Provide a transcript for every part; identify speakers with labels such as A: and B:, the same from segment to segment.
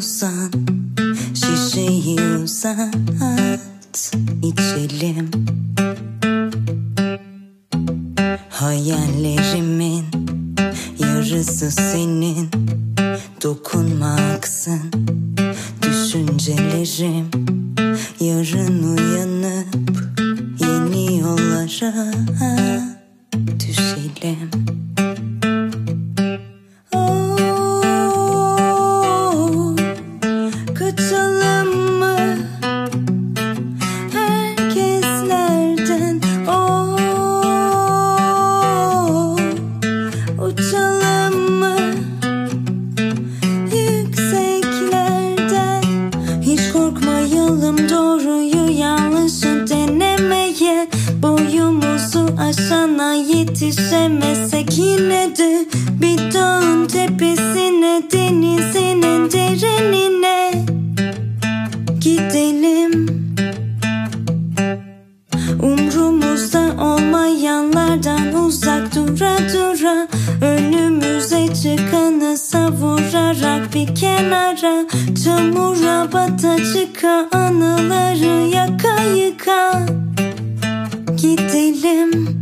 A: İstiyorsan şişeyi uzat, içelim. Hayallerimin yarısı senin, dokunmaksın düşüncelerim. Yarın uyanıp yeni yollara düşelim. Kaçalım mı herkeslerden? Uçalım mı yükseklerden? Hiç korkmayalım doğruyu yanlışı denemeye. Boyumuzu aşana yetişemezsek yine de bir dağın tepesine, denizinin derinine gidelim. Umrumuzda olmayanlardan uzak dura dura, önümüze çıkanı savurarak bir kenara, çamura bata çıka, anıları yaka yıka gidelim.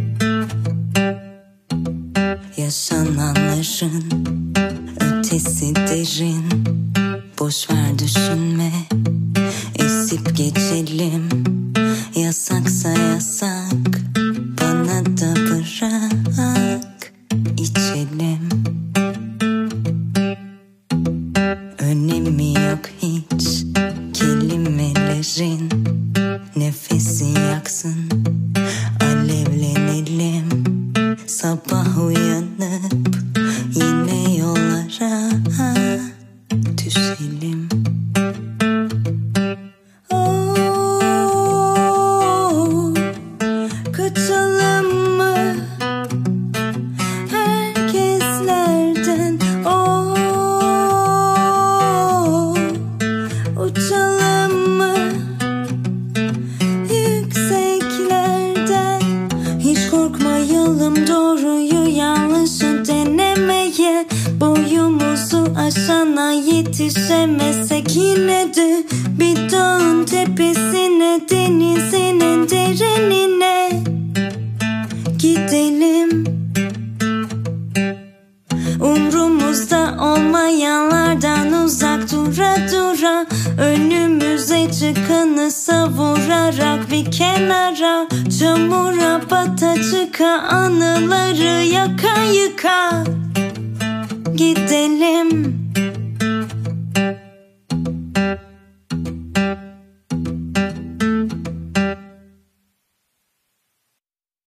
A: Yaşananların ötesi derin, boş ver düşünme, esip geçelim. Yasaksa yasak, bana da bırak, içelim. Önemi yok hiç kelimelerin, nefesi yaksın, alevlenelim. Sabah uyanıp yine yollara düşelim. Kaçalım mı herkeslerden? Uçalım mı yükseklerden? Hiç korkmayalım doğruyu yanlışı denemeye. Boyumuzu aşana yetişemezsek yine de bir dağın tepesine, denizinin derinine gidelim. Umrumuzda olmayanlardan uzak dura dura, önümüze çıkanı savurarak bir kenara, çamura bata çıka, anıları yaka yıka gidelim.